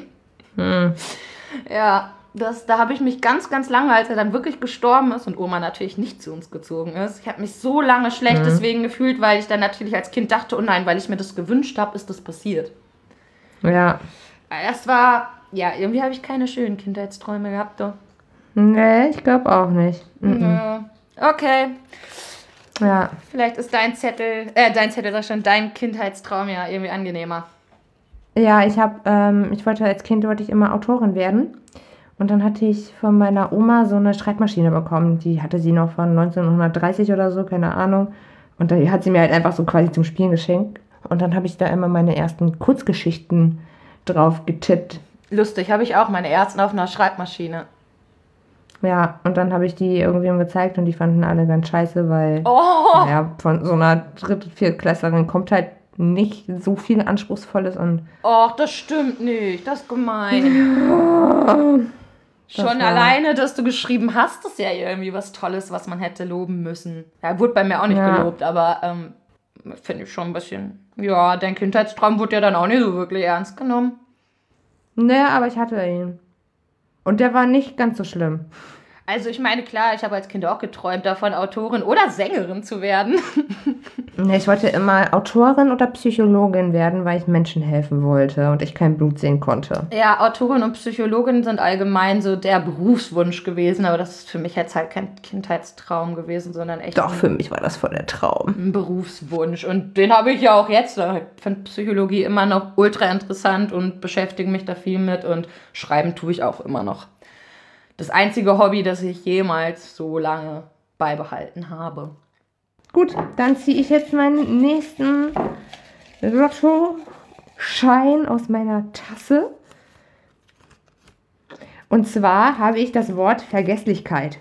Ja, da habe ich mich ganz, ganz lange, als er dann wirklich gestorben ist und Oma natürlich nicht zu uns gezogen ist, ich habe mich so lange schlecht deswegen gefühlt, weil ich dann natürlich als Kind dachte, oh nein, weil ich mir das gewünscht habe, ist das passiert. Ja. Das war, ja, irgendwie habe ich keine schönen Kindheitsträume gehabt, doch. Nee, ich glaube auch nicht. Ja. Okay. Ja. Vielleicht ist dein Kindheitstraum ja irgendwie angenehmer. Ja, ich wollte als Kind immer Autorin werden. Und dann hatte ich von meiner Oma so eine Schreibmaschine bekommen. Die hatte sie noch von 1930 oder so, keine Ahnung. Und da hat sie mir halt einfach so quasi zum Spielen geschenkt. Und dann habe ich da immer meine ersten Kurzgeschichten drauf getippt. Lustig, habe ich auch meine ersten auf einer Schreibmaschine. Ja, und dann habe ich die irgendwem gezeigt und die fanden alle ganz scheiße, weil von so einer 3. und 4. Klässlerin kommt halt nicht so viel Anspruchsvolles und... Och, das stimmt nicht, das ist gemein. Schon alleine, dass du geschrieben hast, ist ja irgendwie was Tolles, was man hätte loben müssen. Ja, wurde bei mir auch nicht gelobt, aber finde ich schon ein bisschen... Ja, dein Kindheitstraum wurde ja dann auch nicht so wirklich ernst genommen. Naja, aber ich hatte ihn. Und der war nicht ganz so schlimm. Also ich meine, klar, ich habe als Kind auch geträumt davon, Autorin oder Sängerin zu werden. Nee, ich wollte immer Autorin oder Psychologin werden, weil ich Menschen helfen wollte und ich kein Blut sehen konnte. Ja, Autorin und Psychologin sind allgemein so der Berufswunsch gewesen, aber das ist für mich jetzt halt kein Kindheitstraum gewesen, sondern echt... Doch, für mich war das voll der Traum. Ein Berufswunsch und den habe ich ja auch jetzt. Ich finde Psychologie immer noch ultra interessant und beschäftige mich da viel mit und schreiben tue ich auch immer noch. Das einzige Hobby, das ich jemals so lange beibehalten habe. Gut, dann ziehe ich jetzt meinen nächsten Lottoschein aus meiner Tasse. Und zwar habe ich das Wort Vergesslichkeit.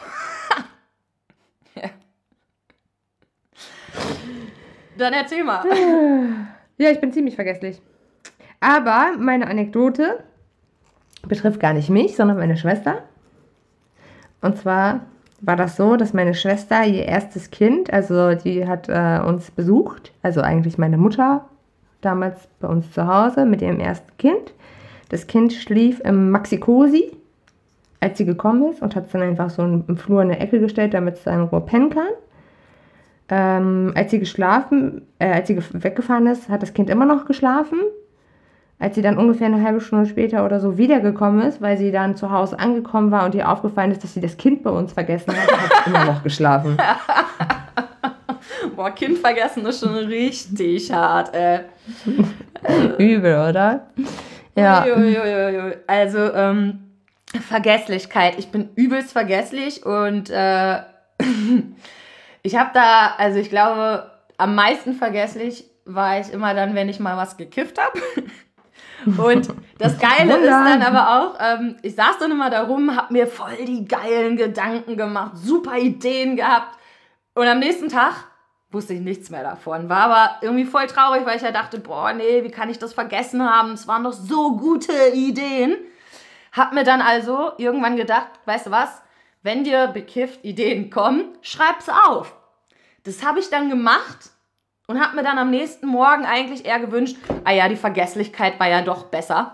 Ja. Dann erzähl mal. Ja, ich bin ziemlich vergesslich. Aber meine Anekdote betrifft gar nicht mich, sondern meine Schwester. Und zwar war das so, dass meine Schwester ihr erstes Kind, also die hat uns besucht, also eigentlich meine Mutter, damals bei uns zu Hause mit ihrem ersten Kind. Das Kind schlief im Maxi-Cosi, als sie gekommen ist und hat es dann einfach so im Flur in der Ecke gestellt, damit es da in Ruhe pennen kann. Als sie weggefahren ist, hat das Kind immer noch geschlafen. Als sie dann ungefähr eine halbe Stunde später oder so wiedergekommen ist, weil sie dann zu Hause angekommen war und ihr aufgefallen ist, dass sie das Kind bei uns vergessen hat, hat sie immer noch geschlafen. Boah, Kind vergessen ist schon richtig hart, Übel, oder? Ja. Also, Vergesslichkeit. Ich bin übelst vergesslich und ich habe da, also ich glaube, am meisten vergesslich war ich immer dann, wenn ich mal was gekifft habe. Und das Geile ist dann aber auch, ich saß dann immer da rum, hab mir voll die geilen Gedanken gemacht, super Ideen gehabt. Und am nächsten Tag wusste ich nichts mehr davon. War aber irgendwie voll traurig, weil ich ja dachte, boah, nee, wie kann ich das vergessen haben? Es waren doch so gute Ideen. Hab mir dann also irgendwann gedacht, weißt du was, wenn dir bekifft Ideen kommen, schreib's auf. Das habe ich dann gemacht. Und habe mir dann am nächsten Morgen eigentlich eher gewünscht, die Vergesslichkeit war ja doch besser.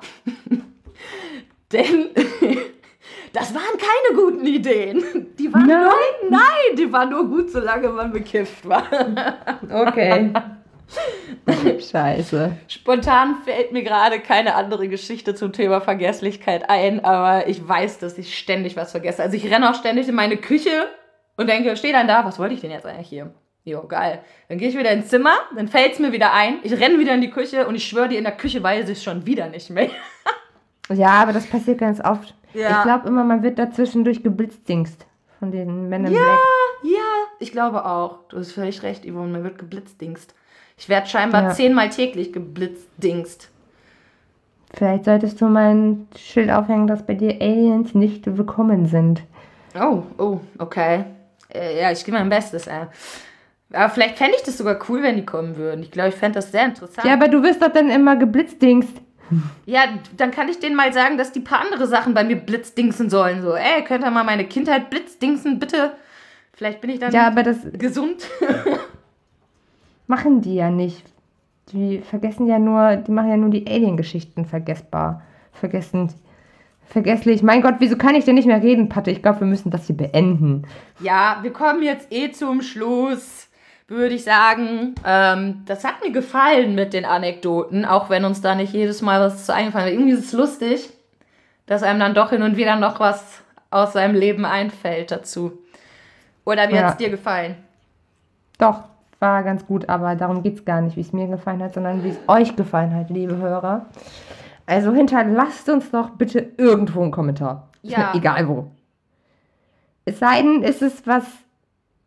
Denn das waren keine guten Ideen. Die waren die waren nur gut, solange man bekifft war. Okay. Scheiße. Spontan fällt mir gerade keine andere Geschichte zum Thema Vergesslichkeit ein, aber ich weiß, dass ich ständig was vergesse. Also ich renne auch ständig in meine Küche und denke, stehe dann da, was wollte ich denn jetzt eigentlich hier? Jo, geil. Dann gehe ich wieder ins Zimmer, dann fällt es mir wieder ein, ich renne wieder in die Küche und ich schwöre dir, in der Küche weiß ich es schon wieder nicht mehr. Ja, aber das passiert ganz oft. Ja. Ich glaube immer, man wird dazwischendurch geblitzdingst von den Männern Black. Ja, ich glaube auch. Du hast völlig recht, Yvonne, man wird geblitzdingst. Ich werde scheinbar 10-mal täglich geblitzdingst. Vielleicht solltest du mal ein Schild aufhängen, dass bei dir Aliens nicht willkommen sind. Oh, okay. Ja, ich gebe mein Bestes, Aber vielleicht fände ich das sogar cool, wenn die kommen würden. Ich glaube, ich fände das sehr interessant. Ja, aber du wirst doch dann immer geblitzdingst. Ja, dann kann ich denen mal sagen, dass die paar andere Sachen bei mir blitzdingsen sollen. So, könnt ihr mal meine Kindheit blitzdingsen, bitte? Vielleicht bin ich dann gesund. Machen die ja nicht. Die machen ja nur die Alien-Geschichten vergessbar. Vergesslich. Mein Gott, wieso kann ich denn nicht mehr reden, Patte? Ich glaube, wir müssen das hier beenden. Ja, wir kommen jetzt zum Schluss, würde ich sagen. Das hat mir gefallen mit den Anekdoten, auch wenn uns da nicht jedes Mal was zu eingefallen ist. Irgendwie ist es lustig, dass einem dann doch hin und wieder noch was aus seinem Leben einfällt dazu. Oder wie hat es dir gefallen? Doch, war ganz gut, aber darum geht es gar nicht, wie es mir gefallen hat, sondern wie es euch gefallen hat, liebe Hörer. Also hinterlasst uns doch bitte irgendwo einen Kommentar. Ja. Egal wo. Es sei denn, ist es was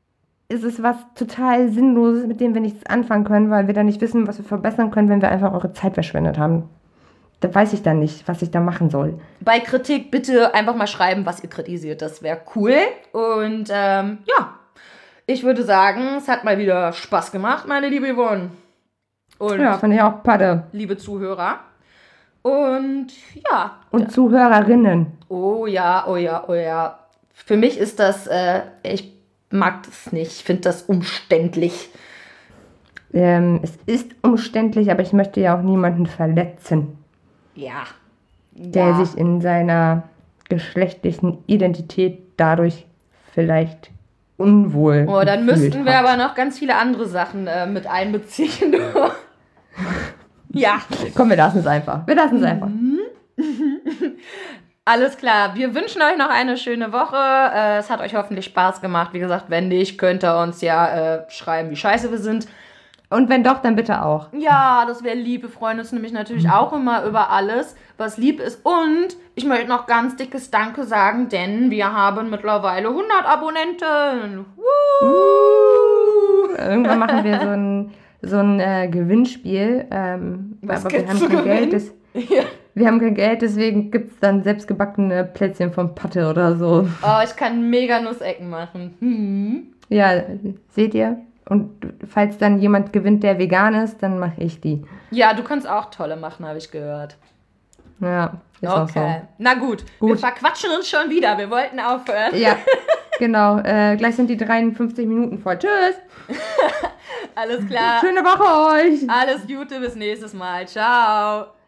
ist es was total Sinnloses, mit dem wir nichts anfangen können, weil wir dann nicht wissen, was wir verbessern können, wenn wir einfach eure Zeit verschwendet haben. Da weiß ich dann nicht, was ich da machen soll. Bei Kritik bitte einfach mal schreiben, was ihr kritisiert. Das wäre cool. Und ja, ich würde sagen, es hat mal wieder Spaß gemacht, meine liebe Yvonne. Und ja, fand ich auch Patte. Liebe Zuhörer. Und ja. Und Zuhörerinnen. Oh ja, oh ja, oh ja. Für mich ist das, ich mag das nicht. Ich finde das umständlich. Es ist umständlich, aber ich möchte ja auch niemanden verletzen. Ja. Der sich in seiner geschlechtlichen Identität dadurch vielleicht unwohl Oh, dann müssten wir aber noch ganz viele andere Sachen mit einbeziehen. Ja. Komm, wir lassen es einfach. Alles klar. Wir wünschen euch noch eine schöne Woche. Es hat euch hoffentlich Spaß gemacht. Wie gesagt, wenn nicht, könnt ihr uns ja schreiben, wie scheiße wir sind. Und wenn doch, dann bitte auch. Ja, das wäre lieb. Wir freuen uns nämlich natürlich auch immer über alles, was lieb ist. Und ich möchte noch ganz dickes Danke sagen, denn wir haben mittlerweile 100 Abonnenten. Irgendwann machen wir so ein Gewinnspiel. Was aber wir haben kein Geld. Ja. Wir haben kein Geld, deswegen gibt es dann selbstgebackene Plätzchen von Patte oder so. Oh, ich kann mega Nussecken machen. Ja, seht ihr? Und falls dann jemand gewinnt, der vegan ist, dann mache ich die. Ja, du kannst auch tolle machen, habe ich gehört. Ja, ist auch so. Na gut, wir verquatschen uns schon wieder. Wir wollten aufhören. Ja, genau. Gleich sind die 53 Minuten voll. Tschüss. Alles klar. Schöne Woche euch. Alles Gute, bis nächstes Mal. Ciao.